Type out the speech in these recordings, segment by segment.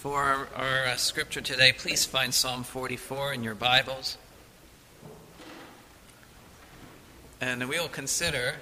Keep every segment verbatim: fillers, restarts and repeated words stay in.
For our, our uh, scripture today, please find Psalm forty-four in your Bibles. And we will consider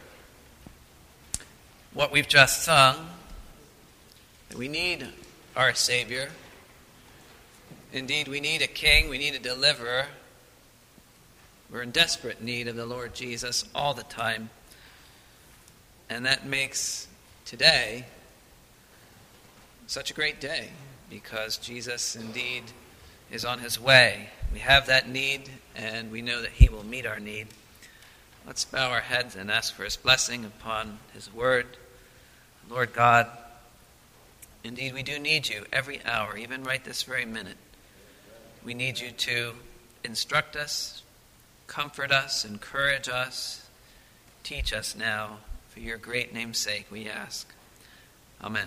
what we've just sung, that we need our Savior. Indeed, we need a King, we need a deliverer. We're in desperate need of the Lord Jesus all the time. And that makes today such a great day, because Jesus indeed is on his way. We have that need, and we know that he will meet our need. Let's bow our heads and ask for his blessing upon his word. Lord God, indeed we do need you every hour, even right this very minute. We need you to instruct us, comfort us, encourage us, teach us now. For your great name's sake, we ask. Amen.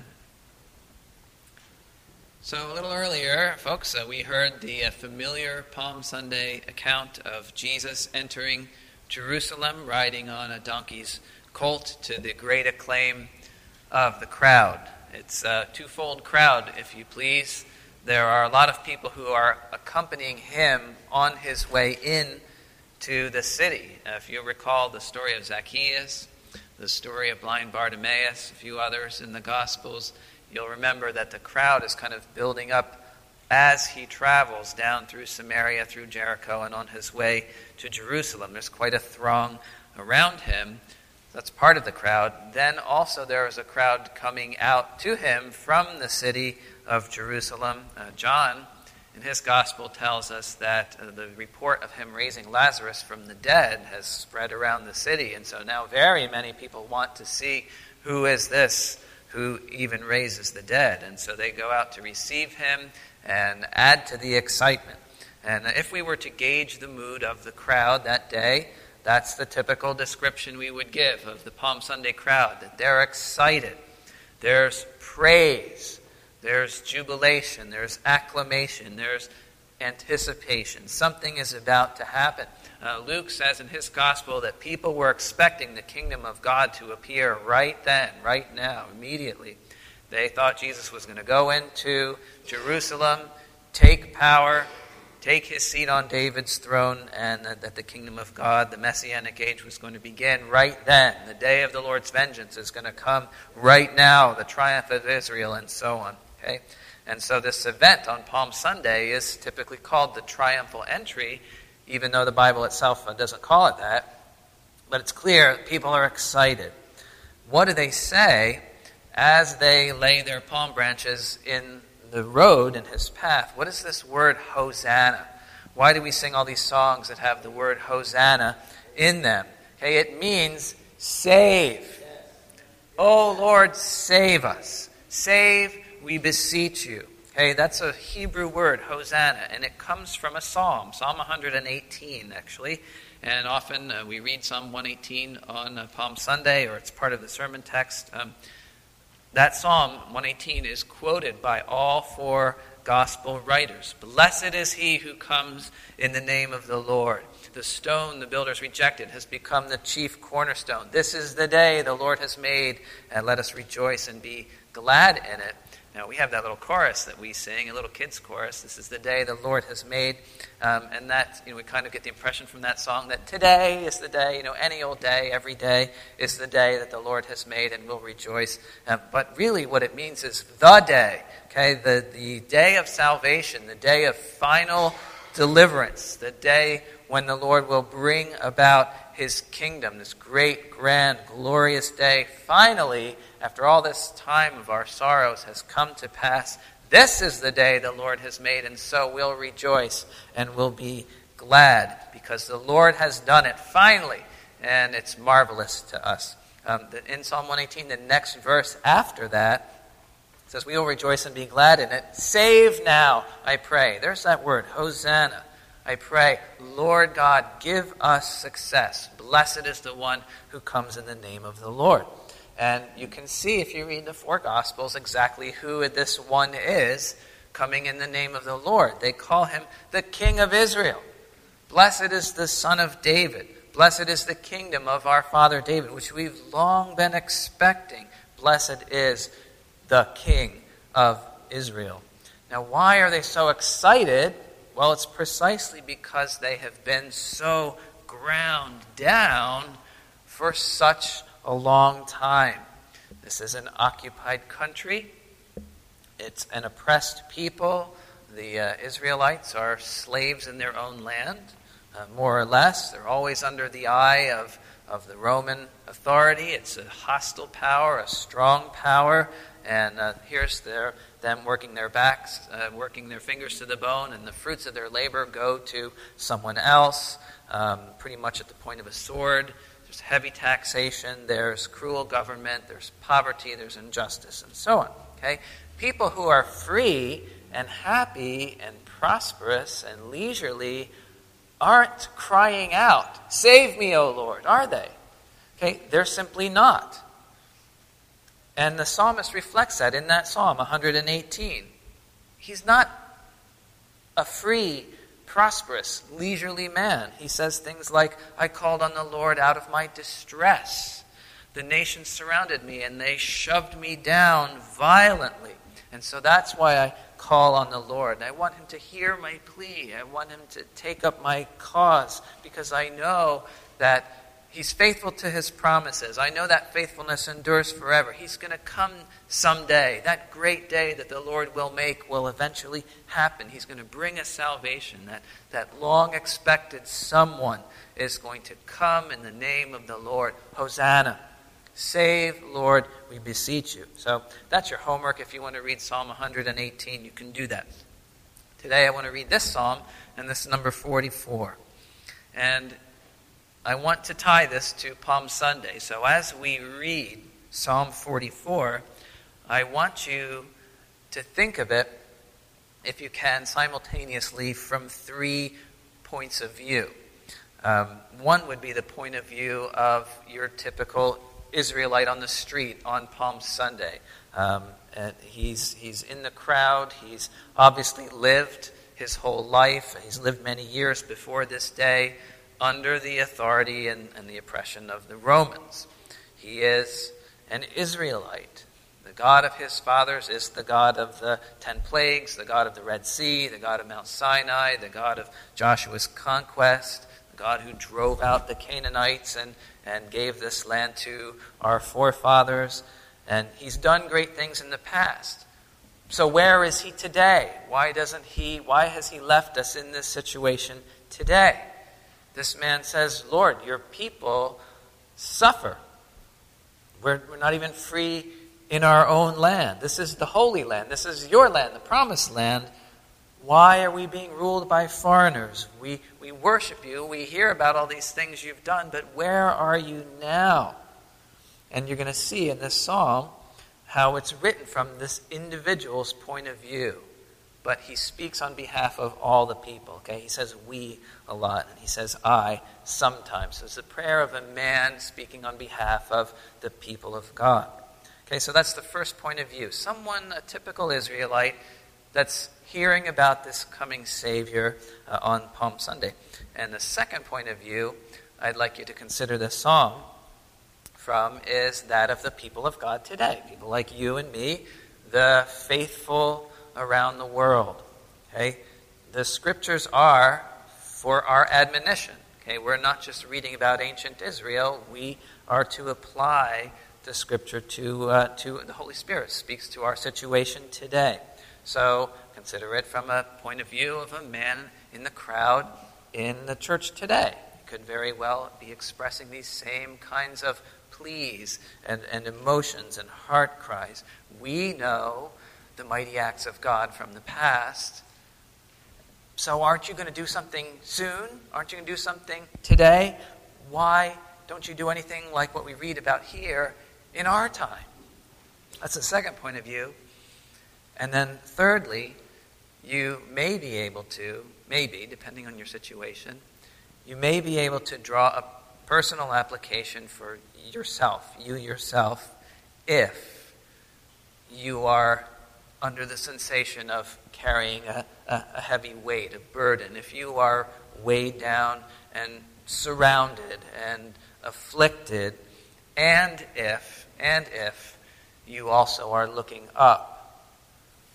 So a little earlier, folks, uh, we heard the uh, familiar Palm Sunday account of Jesus entering Jerusalem, riding on a donkey's colt, to the great acclaim of the crowd. It's a twofold crowd, if you please. There are a lot of people who are accompanying him on his way in to the city. Uh, if you recall the story of Zacchaeus, the story of blind Bartimaeus, a few others in the Gospels, you'll remember that the crowd is kind of building up as he travels down through Samaria, through Jericho, and on his way to Jerusalem. There's quite a throng around him. That's part of the crowd. Then also there is a crowd coming out to him from the city of Jerusalem. Uh, John, in his gospel, tells us that uh, the report of him raising Lazarus from the dead has spread around the city. And so now very many people want to see who is this who even raises the dead. And so they go out to receive him and add to the excitement. And if we were to gauge the mood of the crowd that day, that's the typical description we would give of the Palm Sunday crowd, that they're excited. There's praise. There's jubilation. There's acclamation. There's anticipation. Something is about to happen. Uh, Luke says in his gospel that people were expecting the kingdom of God to appear right then, right now, immediately. They thought Jesus was going to go into Jerusalem, take power, take his seat on David's throne, and that the kingdom of God, the Messianic age, was going to begin right then. The day of the Lord's vengeance is going to come right now, the triumph of Israel, and so on. Okay? And so this event on Palm Sunday is typically called the triumphal entry, even though the Bible itself doesn't call it that. But it's clear people are excited. What do they say as they lay their palm branches in the road, in his path? What is this word Hosanna? Why do we sing all these songs that have the word Hosanna in them? Okay, it means save. Oh Lord, save us. Save, we beseech you. Okay, that's a Hebrew word, Hosanna, and it comes from a psalm, Psalm one hundred eighteen, actually. And often uh, we read Psalm one eighteen on uh, Palm Sunday, or it's part of the sermon text. Um, that Psalm one eighteen is quoted by all four gospel writers. Blessed is he who comes in the name of the Lord. The stone the builders rejected has become the chief cornerstone. This is the day the Lord has made, and let us rejoice and be glad in it. Now, we have that little chorus that we sing, a little kids' chorus. This is the day the Lord has made. Um, and that, you know, we kind of get the impression from that song that today is the day, you know, any old day, every day is the day that the Lord has made, and we'll rejoice. Um, but really what it means is the day, okay, the, the day of salvation, the day of final deliverance, the day when the Lord will bring about his kingdom, this great, grand, glorious day, finally, after all this time of our sorrows has come to pass. This is the day the Lord has made, and so we'll rejoice and we'll be glad, because the Lord has done it finally, and it's marvelous to us. Um, in Psalm one eighteen, the next verse after that says, we will rejoice and be glad in it. Save now, I pray. There's that word, Hosanna. I pray, Lord God, give us success. Blessed is the one who comes in the name of the Lord. And you can see, if you read the four Gospels, exactly who this one is coming in the name of the Lord. They call him the King of Israel. Blessed is the Son of David. Blessed is the kingdom of our father David, which we've long been expecting. Blessed is the King of Israel. Now, why are they so excited? Well, it's precisely because they have been so ground down for such a long time. This is an occupied country. It's an oppressed people. The uh, Israelites are slaves in their own land, uh, more or less. They're always under the eye of, of the Roman authority. It's a hostile power, a strong power. And uh, here's their, them working their backs, uh, working their fingers to the bone, and the fruits of their labor go to someone else, um, pretty much at the point of a sword. There's heavy taxation, there's cruel government, there's poverty, there's injustice, and so on. Okay? People who are free and happy and prosperous and leisurely aren't crying out, "Save me, O Lord," are they? Okay? They're simply not. And the psalmist reflects that in that Psalm one hundred eighteen. He's not a free, prosperous, leisurely man. He says things like, "I called on the Lord out of my distress. The nations surrounded me and they shoved me down violently. And so that's why I call on the Lord. I want him to hear my plea. I want him to take up my cause because I know that he's faithful to his promises. I know that faithfulness endures forever. He's going to come someday. That great day that the Lord will make will eventually happen. He's going to bring us salvation. That, that long-expected someone is going to come in the name of the Lord. Hosanna. Save, Lord, we beseech you." So that's your homework. If you want to read Psalm one hundred eighteen, you can do that. Today I want to read this psalm, and this is number forty-four. And I want to tie this to Palm Sunday. So as we read Psalm forty-four, I want you to think of it, if you can, simultaneously from three points of view. Um, one would be the point of view of your typical Israelite on the street on Palm Sunday. Um, and he's he's in the crowd. He's obviously lived his whole life. He's lived many years before this day under the authority and, and the oppression of the Romans. He is an Israelite. The God of his fathers is the God of the ten plagues, the God of the Red Sea, the God of Mount Sinai, the God of Joshua's conquest, the God who drove out the Canaanites and, and gave this land to our forefathers. And he's done great things in the past. So where is he today? Why doesn't he, why has he left us in this situation today? This man says, "Lord, your people suffer. We're, we're not even free in our own land. This is the Holy Land. This is your land, the Promised Land. Why are we being ruled by foreigners? We, we worship you. We hear about all these things you've done, but where are you now?" And you're going to see in this psalm how it's written from this individual's point of view. But he speaks on behalf of all the people. Okay, he says "we" a lot, and he says "I" sometimes. So it's a prayer of a man speaking on behalf of the people of God. Okay, so that's the first point of view. Someone, a typical Israelite, that's hearing about this coming Savior uh, on Palm Sunday. And the second point of view I'd like you to consider this psalm from is that of the people of God today. People like you and me, the faithful around the world. Okay? The scriptures are for our admonition. Okay? We're not just reading about ancient Israel. We are to apply the scripture to uh, to the Holy Spirit speaks to our situation today. So consider it from a point of view of a man in the crowd in the church today. He could very well be expressing these same kinds of pleas and, and emotions and heart cries. We know the mighty acts of God from the past. So aren't you going to do something soon? Aren't you going to do something today? Why don't you do anything like what we read about here in our time? That's the second point of view. And then thirdly, you may be able to, maybe, depending on your situation, you may be able to draw a personal application for yourself, you yourself, if you are under the sensation of carrying a, a, a heavy weight, a burden, if you are weighed down and surrounded and afflicted, and if, and if you also are looking up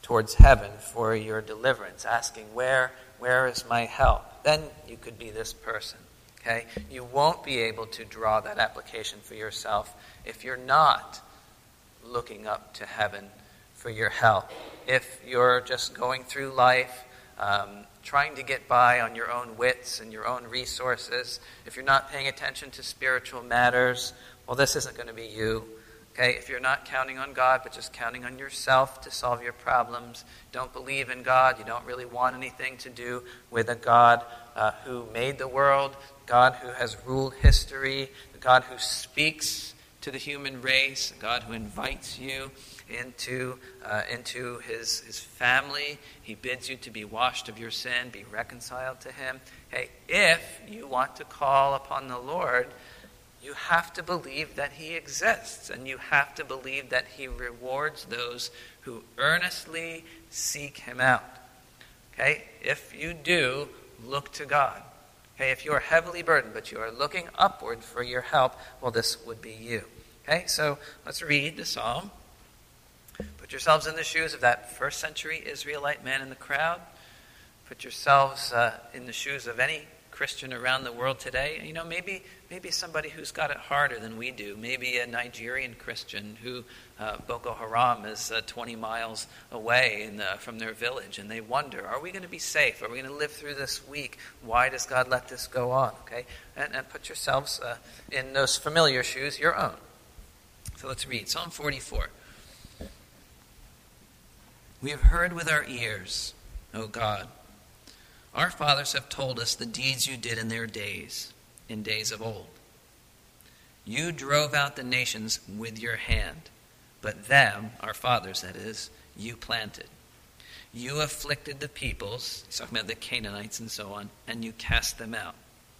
towards heaven for your deliverance, asking, where, where is my help? Then you could be this person. Okay? You won't be able to draw that application for yourself if you're not looking up to heaven for your help. If you're just going through life, um, trying to get by on your own wits and your own resources, if you're not paying attention to spiritual matters, well, this isn't going to be you. Okay? If you're not counting on God, but just counting on yourself to solve your problems, don't believe in God, you don't really want anything to do with a God uh, who made the world, God who has ruled history, the God who speaks to the human race, a God who invites you into uh, into his, his family. He bids you to be washed of your sin, be reconciled to him. Hey, if you want to call upon the Lord, you have to believe that he exists, and you have to believe that he rewards those who earnestly seek him out. Okay? If you do, look to God. Okay? If you are heavily burdened, but you are looking upward for your help, well, this would be you. Okay? So let's read the psalm. Put yourselves in the shoes of that first century Israelite man in the crowd. Put yourselves uh, in the shoes of any Christian around the world today. You know, maybe maybe somebody who's got it harder than we do. Maybe a Nigerian Christian who uh, Boko Haram is uh, twenty miles away in the, from their village, and they wonder, are we going to be safe? Are we going to live through this week? Why does God let this go on? Okay, and, and put yourselves uh, in those familiar shoes, your own. So let's read Psalm forty-four. We have heard with our ears, O God. Our fathers have told us the deeds you did in their days, in days of old. You drove out the nations with your hand, but them, our fathers that is, you planted. You afflicted the peoples, he's talking about the Canaanites and so on, and you cast them out.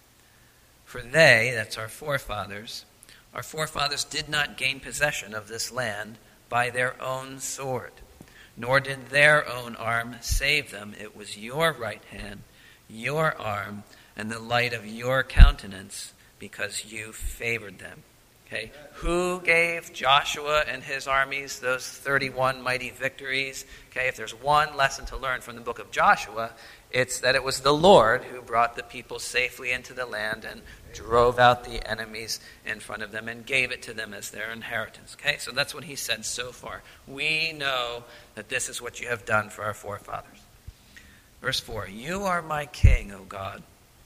For they, that's our forefathers, our forefathers did not gain possession of this land by their own sword, nor did their own arm save them. It was your right hand, your arm, and the light of your countenance, because you favored them. Okay? Who gave Joshua and his armies those thirty-one mighty victories? Okay, if there's one lesson to learn from the book of Joshua, it's that it was the Lord who brought the people safely into the land and drove out the enemies in front of them and gave it to them as their inheritance. Okay, so that's what he said so far. We know that this is what you have done for our forefathers. Verse four, you are my king, O God.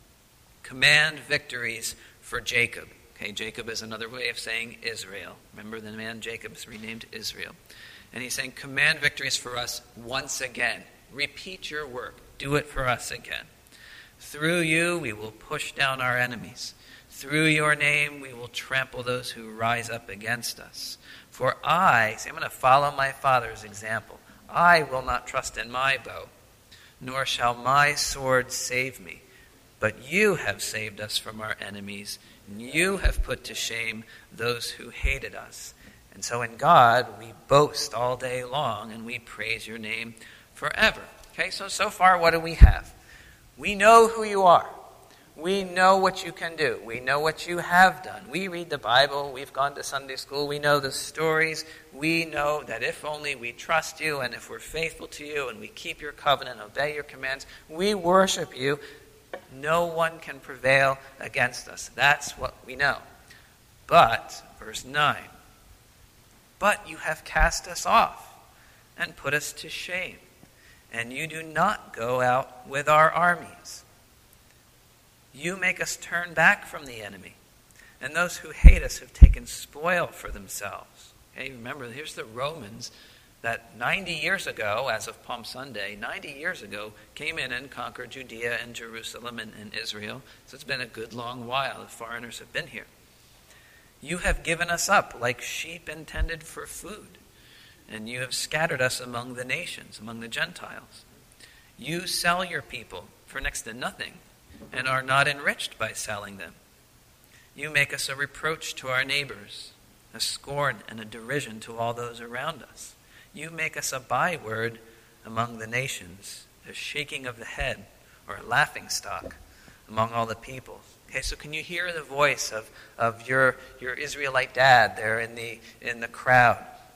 Command victories for Jacob. Okay, Jacob is another way of saying Israel. Remember, the man Jacob is renamed Israel. And he's saying, command victories for us once again. Repeat your work. Do it for us again. Through you, we will push down our enemies. Through your name, we will trample those who rise up against us. For I, see, I'm going to follow my father's example. I will not trust in my bow, nor shall my sword save me. But you have saved us from our enemies, and you have put to shame those who hated us. And so in God, we boast all day long, and we praise your name forever. Okay, so, so far, what do we have? We know who you are. We know what you can do. We know what you have done. We read the Bible. We've gone to Sunday school. We know the stories. We know that if only we trust you and if we're faithful to you and we keep your covenant, obey your commands, we worship you, no one can prevail against us. That's what we know. But, verse nine, but you have cast us off and put us to shame, and you do not go out with our armies. You make us turn back from the enemy, and those who hate us have taken spoil for themselves. Okay, remember, here's the Romans that ninety years ago, as of Palm Sunday, ninety years ago, came in and conquered Judea and Jerusalem and, and Israel. So it's been a good long while that foreigners have been here. You have given us up like sheep intended for food, and you have scattered us among the nations, among the Gentiles. You sell your people for next to nothing, and are not enriched by selling them. You make us a reproach to our neighbors, a scorn and a derision to all those around us. You make us a byword among the nations, a shaking of the head, or a laughingstock among all the people. Okay, so can you hear the voice of, of your, your Israelite dad there in the in the crowd?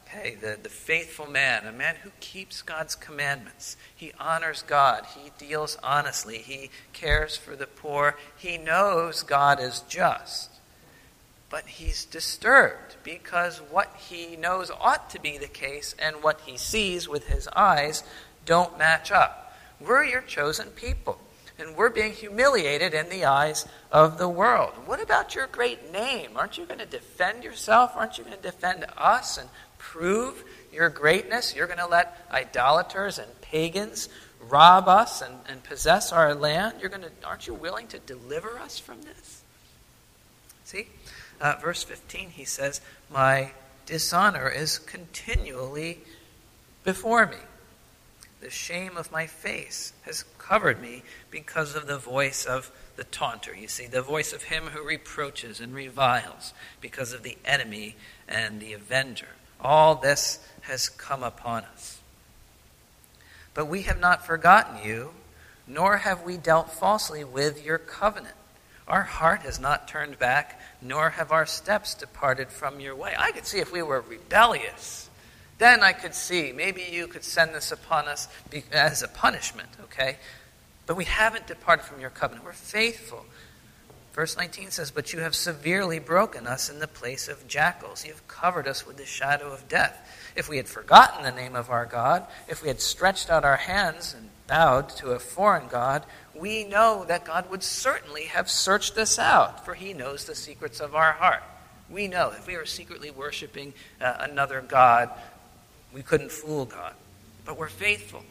Okay, the, the faithful man, a man who keeps God's commandments. He honors God. He deals honestly. He cares for the poor. He knows God is just. But he's disturbed because what he knows ought to be the case and what he sees with his eyes don't match up. We're your chosen people, and we're being humiliated in the eyes of the world. What about your great name? Aren't you going to defend yourself? Aren't you going to defend us and prove your greatness? You're going to let idolaters and pagans rob us and, and possess our land? You're going to, aren't you willing to deliver us from this? See? Uh, verse fifteen, he says, my dishonor is continually before me. The shame of my face has covered me because of the voice of the taunter. You see, the voice of him who reproaches and reviles, because of the enemy and the avenger. All this has come upon us. But we have not forgotten you, nor have we dealt falsely with your covenant. Our heart has not turned back, nor have our steps departed from your way. I could see if we were rebellious, then I could see, maybe you could send this upon us as a punishment, okay? But we haven't departed from your covenant. We're faithful. Verse nineteen says, but you have severely broken us in the place of jackals. You have covered us with the shadow of death. If we had forgotten the name of our God, if we had stretched out our hands and bowed to a foreign god, we know that God would certainly have searched us out, for he knows the secrets of our heart. We know if we were secretly worshiping uh, another god, we couldn't fool God. But we're faithful.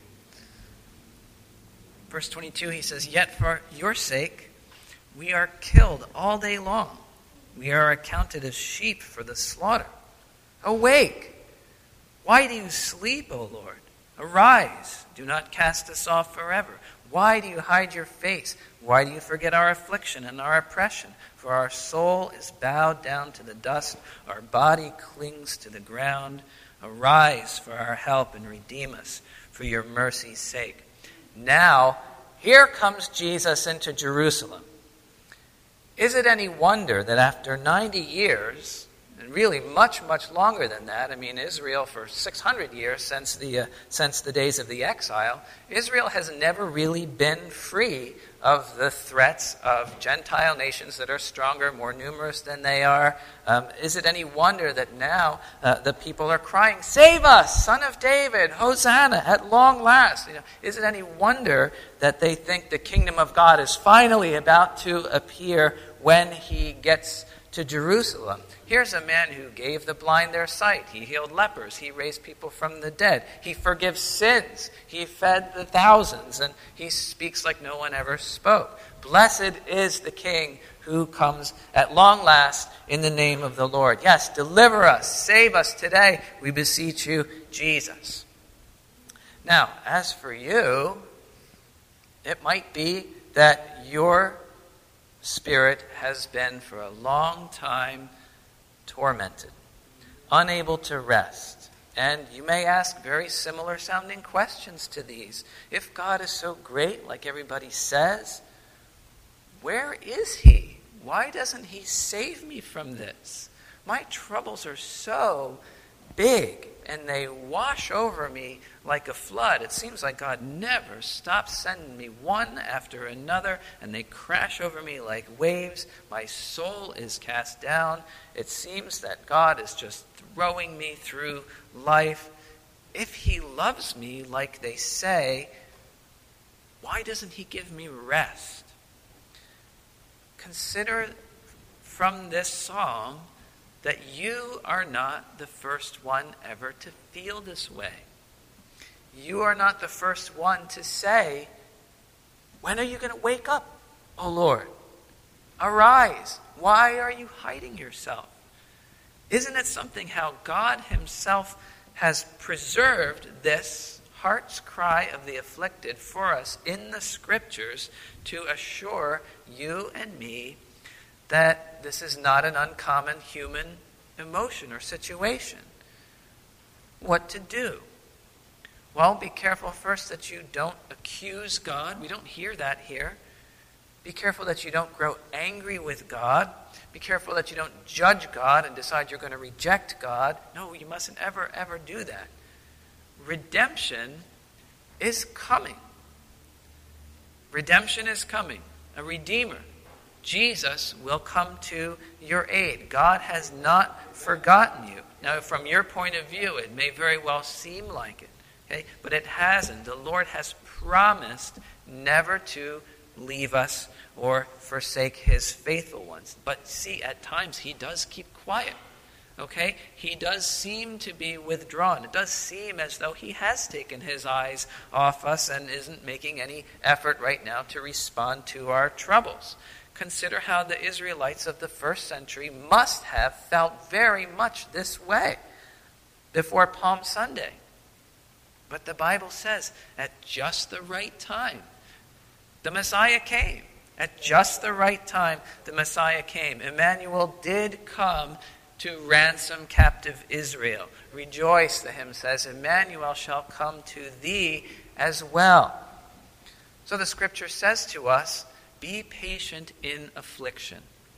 Verse twenty-two, he says, yet for your sake we are killed all day long. We are accounted as sheep for the slaughter. Awake! Why do you sleep, O Lord? Arise, do not cast us off forever. Why do you hide your face? Why do you forget our affliction and our oppression? For our soul is bowed down to the dust, our body clings to the ground. Arise for our help and redeem us for your mercy's sake. Now, here comes Jesus into Jerusalem. Is it any wonder that after ninety years, and really much, much longer than that, I mean, Israel for six hundred years since the, uh, since the days of the exile, Israel has never really been free of the threats of Gentile nations that are stronger, more numerous than they are. Um, is it any wonder that now uh, the people are crying, save us, Son of David, Hosanna, at long last? You know, is it any wonder that they think the kingdom of God is finally about to appear when he gets to Jerusalem? Here's a man who gave the blind their sight. He healed lepers. He raised people from the dead. He forgives sins. He fed the thousands. And he speaks like no one ever spoke. Blessed is the King who comes at long last in the name of the Lord. Yes, deliver us. Save us today. We beseech you, Jesus. Now, as for you, it might be that your spirit has been for a long time tormented, unable to rest. And you may ask very similar sounding questions to these. If God is so great, like everybody says, where is he? Why doesn't he save me from this? My troubles are so big and they wash over me like a flood. It seems like God never stops sending me one after another, and they crash over me like waves. My soul is cast down. It seems that God is just throwing me through life. If he loves me like they say, why doesn't he give me rest? Consider from this song that you are not the first one ever to feel this way. You are not the first one to say, when are you going to wake up, O Lord? Arise. Why are you hiding yourself? Isn't it something how God himself has preserved this heart's cry of the afflicted for us in the scriptures to assure you and me that this is not an uncommon human emotion or situation? What to do? Well, be careful first that you don't accuse God. We don't hear that here. Be careful that you don't grow angry with God. Be careful that you don't judge God and decide you're going to reject God. No, you mustn't ever, ever do that. Redemption is coming. Redemption is coming. A Redeemer, Jesus, will come to your aid. God has not forgotten you. Now, from your point of view, it may very well seem like it, okay? But it hasn't. The Lord has promised never to leave us or forsake his faithful ones. But see, at times he does keep quiet. Okay? He does seem to be withdrawn. It does seem as though he has taken his eyes off us and isn't making any effort right now to respond to our troubles. Consider how the Israelites of the first century must have felt very much this way before Palm Sunday. But the Bible says at just the right time, the Messiah came. At just the right time, the Messiah came. Emmanuel did come to ransom captive Israel. Rejoice, the hymn says, Emmanuel shall come to thee as well. So the scripture says to us, be patient in affliction.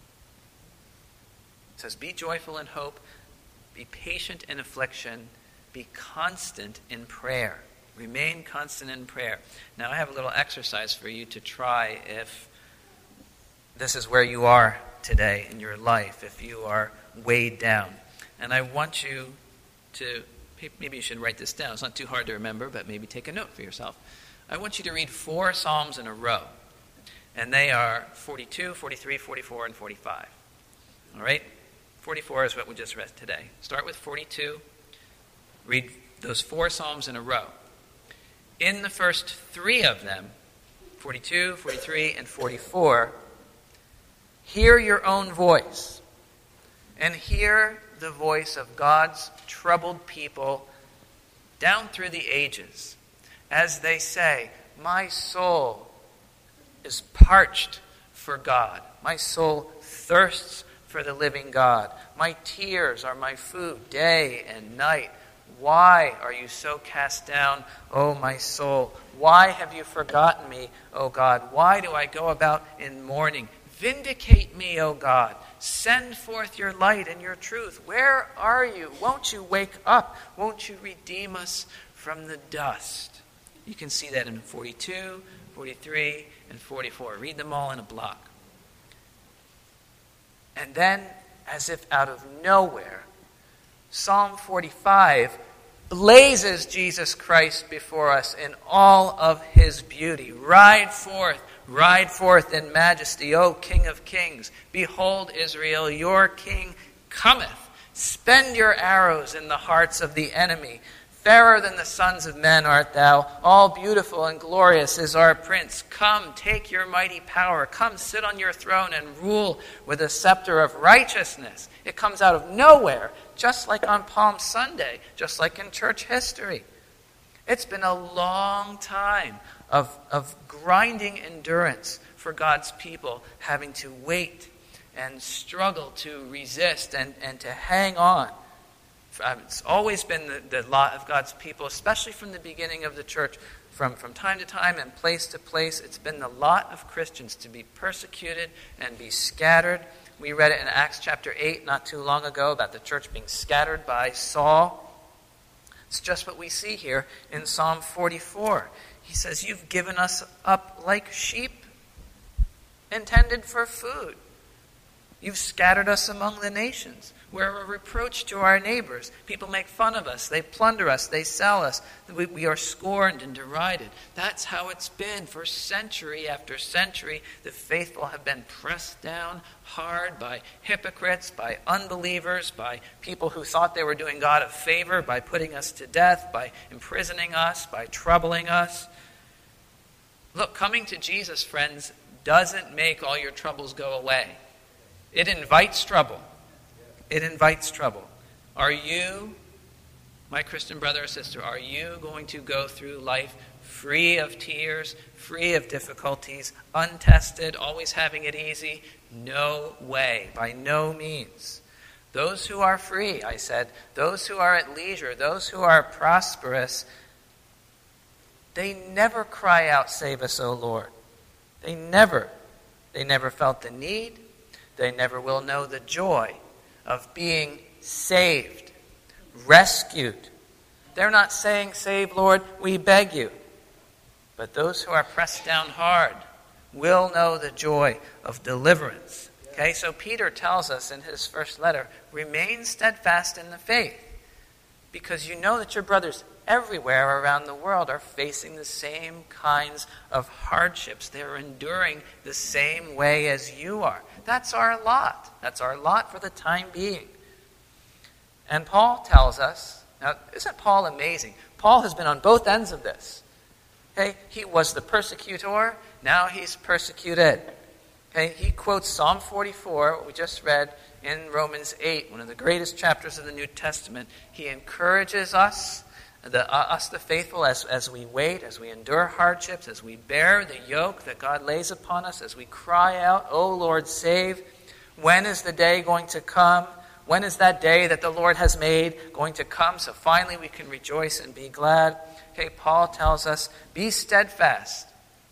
It says, be joyful in hope, be patient in affliction, be constant in prayer. Remain constant in prayer. Now I have a little exercise for you to try if this is where you are today in your life, if you are weighed down. And I want you to, maybe you should write this down. It's not too hard to remember, but maybe take a note for yourself. I want you to read four Psalms in a row. And they are forty-two, forty-three, forty-four, and forty-five. All right? forty-four is what we just read today. Start with forty-two. Read those four Psalms in a row. In the first three of them, forty-two, forty-three, and forty-four, hear your own voice and hear the voice of God's troubled people down through the ages as they say, my soul is parched for God. My soul thirsts for the living God. My tears are my food day and night. Why are you so cast down, O my soul? Why have you forgotten me, O God? Why do I go about in mourning? Vindicate me, O God. Send forth your light and your truth. Where are you? Won't you wake up? Won't you redeem us from the dust? You can see that in forty-two, forty-three, and forty-four. Read them all in a block. And then, as if out of nowhere, Psalm forty-five blazes Jesus Christ before us in all of his beauty. Ride forth, ride forth in majesty, O King of kings. Behold, Israel, your king cometh. Spend your arrows in the hearts of the enemy. Fairer than the sons of men art thou. All beautiful and glorious is our prince. Come, take your mighty power. Come, sit on your throne and rule with a scepter of righteousness. It comes out of nowhere, just like on Palm Sunday, just like in church history. It's been a long time of, of grinding endurance for God's people, having to wait and struggle to resist and, and to hang on. It's always been the, the lot of God's people, especially from the beginning of the church, from, from time to time and place to place. It's been the lot of Christians to be persecuted and be scattered. We read it in Acts chapter eight not too long ago about the church being scattered by Saul. It's just what we see here in Psalm forty-four. He says, you've given us up like sheep intended for food. You've scattered us among the nations. We're a reproach to our neighbors. People make fun of us. They plunder us. They sell us. We, we are scorned and derided. That's how it's been for century after century. The faithful have been pressed down hard by hypocrites, by unbelievers, by people who thought they were doing God a favor, by putting us to death, by imprisoning us, by troubling us. Look, coming to Jesus, friends, doesn't make all your troubles go away. It invites trouble. It invites trouble. Are you, my Christian brother or sister, are you going to go through life free of tears, free of difficulties, untested, always having it easy? No way, by no means. Those who are free, I said, those who are at leisure, those who are prosperous, they never cry out, save us, O Lord. They never They never felt the need. They never will know the joy of being saved, rescued. They're not saying, "Save, Lord, we beg you." But those who are pressed down hard will know the joy of deliverance. Okay, so Peter tells us in his first letter, remain steadfast in the faith, because you know that your brothers everywhere around the world are facing the same kinds of hardships. They're enduring the same way as you are. That's our lot. That's our lot for the time being. And Paul tells us, now isn't Paul amazing? Paul has been on both ends of this. Okay, he was the persecutor, now he's persecuted. Okay, he quotes Psalm forty-four, what we just read in Romans eight, one of the greatest chapters of the New Testament. He encourages us, the, uh, us the faithful, as, as we wait, as we endure hardships, as we bear the yoke that God lays upon us, as we cry out, "O Lord, save." When is the day going to come? When is that day that the Lord has made going to come so finally we can rejoice and be glad? Okay, Paul tells us, be steadfast,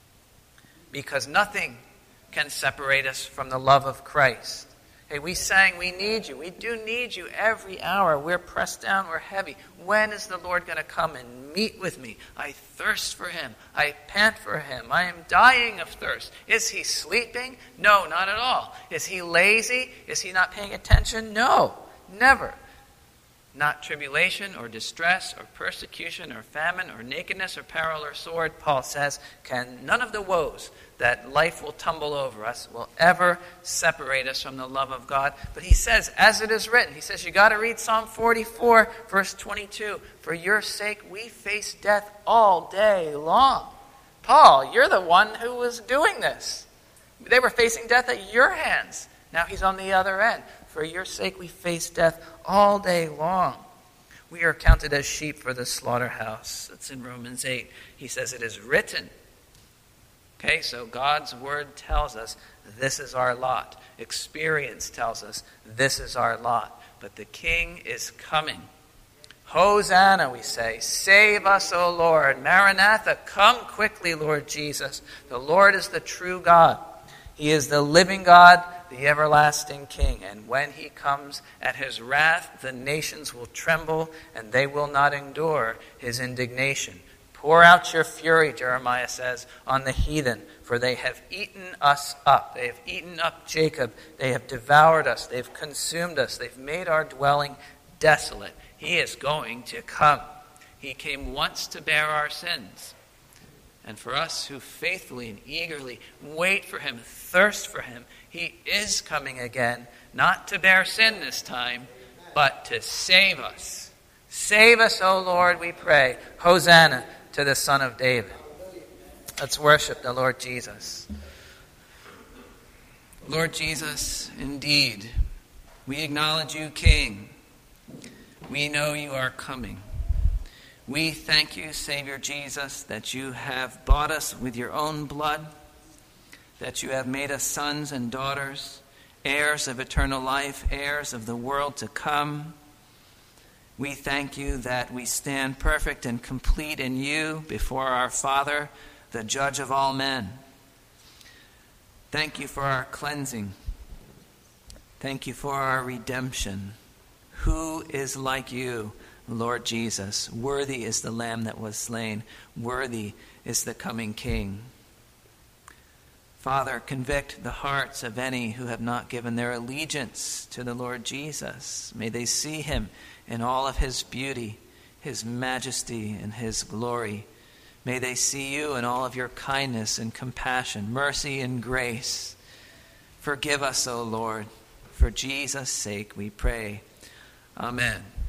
because nothing can separate us from the love of Christ. Okay, we sang, we need you. We do need you every hour. We're pressed down, we're heavy. When is the Lord going to come and meet with me? I thirst for him. I pant for him. I am dying of thirst. Is he sleeping? No, not at all. Is he lazy? Is he not paying attention? No, never. Not tribulation or distress or persecution or famine or nakedness or peril or sword, Paul says, can none of the woes that life will tumble over us will ever separate us from the love of God. But he says, as it is written, he says, you got to read Psalm forty-four, verse twenty-two. For your sake we face death all day long. Paul, you're the one who was doing this. They were facing death at your hands. Now he's on the other end. For your sake we face death all day long. We are counted as sheep for the slaughterhouse. That's in Romans eight. He says it is written. Okay, so God's word tells us this is our lot. Experience tells us this is our lot. But the King is coming. Hosanna, we say. Save us, O Lord. Maranatha, come quickly, Lord Jesus. The Lord is the true God. He is the living God, the everlasting King. And when he comes at his wrath, the nations will tremble, and they will not endure his indignation. Pour out your fury, Jeremiah says, on the heathen, for they have eaten us up. They have eaten up Jacob. They have devoured us. They've consumed us. They've made our dwelling desolate. He is going to come. He came once to bear our sins. And for us who faithfully and eagerly wait for him, thirst for him, he is coming again, not to bear sin this time, but to save us. Save us, O Lord, we pray. Hosanna to the Son of David. Let's worship the Lord Jesus. Lord Jesus, indeed, we acknowledge you, King. We know you are coming. We thank you, Savior Jesus, that you have bought us with your own blood, that you have made us sons and daughters, heirs of eternal life, heirs of the world to come. We thank you that we stand perfect and complete in you before our Father, the judge of all men. Thank you for our cleansing. Thank you for our redemption. Who is like you, Lord Jesus? Worthy is the Lamb that was slain. Worthy is the coming King. Father, convict the hearts of any who have not given their allegiance to the Lord Jesus. May they see him in all of his beauty, his majesty, and his glory. May they see you in all of your kindness and compassion, mercy and grace. Forgive us, O Lord. For Jesus' sake we pray. Amen.